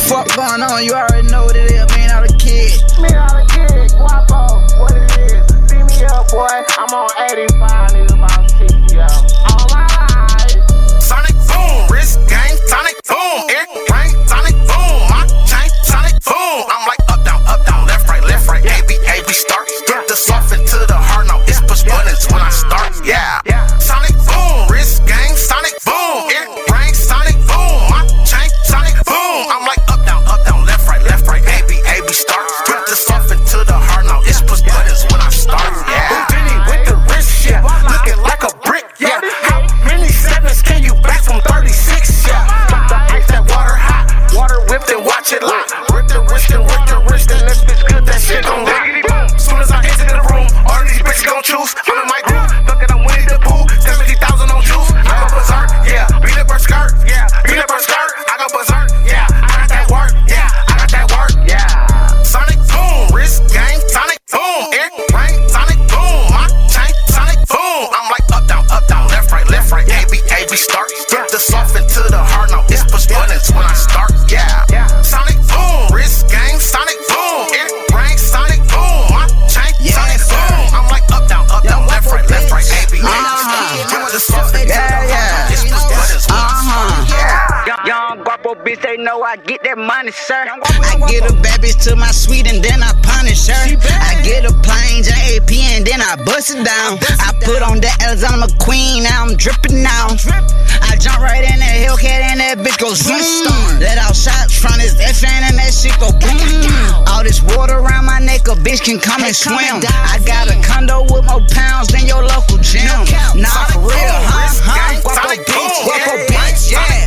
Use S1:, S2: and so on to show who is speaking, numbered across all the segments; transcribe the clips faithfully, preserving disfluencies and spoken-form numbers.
S1: Fuck going on, you already know what it is, man, all the kid.
S2: Me all the kid, guapo, what it is. See me up, boy, I'm on eighty-five, nigga, about sixty up. All my life.
S3: Sonic boom, wrist gang, Sonic boom, ear ring, Sonic boom, my chain, Sonic boom. I'm like up, down, up, down, left, right, left, right, A, B, A, B, start. Get the soft into the hard, now it's push buttons when I start, yeah. Sonic boom, wrist gang, Sonic boom, ear ring, Sonic boom, my chain, Sonic boom. I'm like up, down, up, down, left, right, left, right, A, B, A, B, start. Get the soft into the hard, now it's push buttons when I start, yeah. Houdini with the wrist, yeah, looking like a brick, yeah. How many sevens can you back from thirty-six, yeah? Put the ice, that water hot, water whipped and watch it lock. Rip the wrist and rip the wrist, and if it's good, that shit gon' lock. Soon as I enter the room, all of these bitches gon' choose. I'm in my group, look at I'm Winnie the Pooh, seventy thousand on juice. I go berserk, yeah, beat up her skirt, yeah, beat up her skirt. I go berserk, yeah, I got that work, yeah, I got that work, yeah. Sonic boom, wrist gang, Sonic boom, ear ring, Sonic boom, my chain, Sonic boom. I'm like up, down, up, down, left, right, left, right, A, B, A, B, start. Get the soft into the hard, now it's push buttons when I start, yeah. Sonic boom, wrist gang, Sonic boom, ear ring, Sonic boom, my chain, Sonic boom. I'm like up, down, up, down, left, right, left, right, A, B, A, B, start. Get the soft into the hard, now it's push buttons when I start, yeah.
S4: Young, young guapo bitch, they know I get that money, sir.
S1: I get a bad bitch to my suite and then I punish her. I get a plain J A P and then I bust it down. I put on that Alexander McQueen, now I'm dripping now. I jump right in that Hellcat and that bitch go zoom. Let out shots from this F N and that shit go boom. All this water around my neck, a bitch can come and swim. I got a condo with more pounds than your local gym. Nah, for real, huh? Huh? Guapo bitch, guapo bitch, yeah.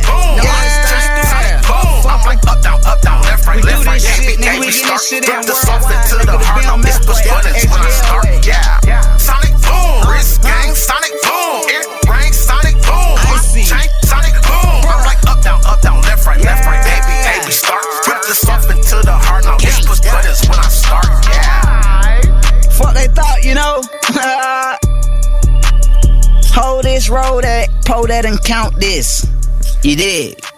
S3: I'm like up, down, up, down, left, right, left, right, A, B, A, B, start. Get the soft into the hard, now it's push buttons when I start, yeah. Sonic boom, wrist gang, Sonic boom, ear ring, Sonic boom, my chain, Sonic boom. I'm like up, down, up, down, left, right, left, right, A, B, A, B, start. Get the soft into the hard, now it's push buttons when I start, yeah.
S1: Fuck they thought, you know. Hold this, roll that, pull that, and count this. You dig?